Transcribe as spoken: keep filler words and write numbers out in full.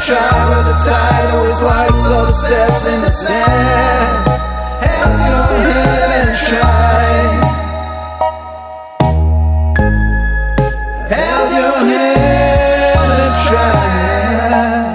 try, but the tide always wipes all the steps in the sand. Held your hand.